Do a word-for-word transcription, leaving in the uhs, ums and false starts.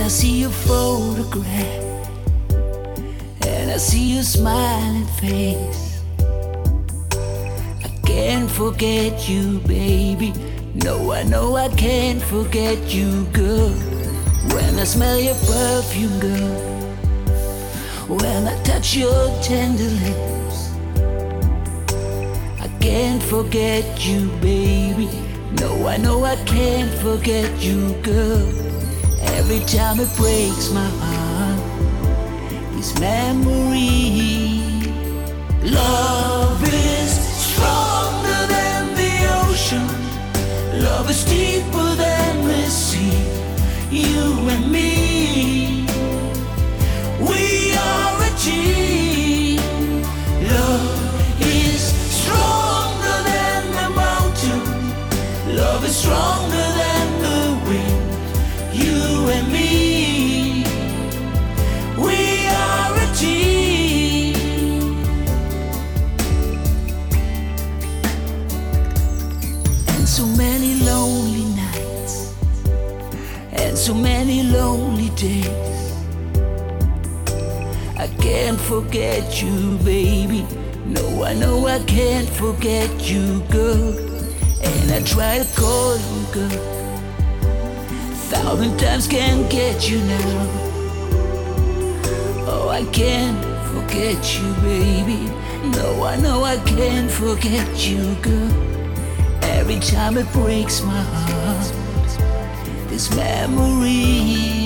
see your photograph and I see your smiling face, I can't forget you, baby. No, I know I can't forget you, girl. When I smell your perfume, girl, when I touch your tender lips, I can't forget you, baby. No, I know I can't forget you, girl. Every time it breaks my heart, this memory. Love is stronger than the ocean. Love is deeper than the sea. You and me, we are a team. Love is stronger than the mountain. Love is stronger than the wind. You and me, we are a team. And so many lonely nights, and so many lonely days, I can't forget you, baby. No, I know I can't forget you, girl. And I try to call you, girl, thousand times can't get you now. Oh, I can't forget you, baby. No, I know I can't forget you, girl. Every time it breaks my heart, this memory.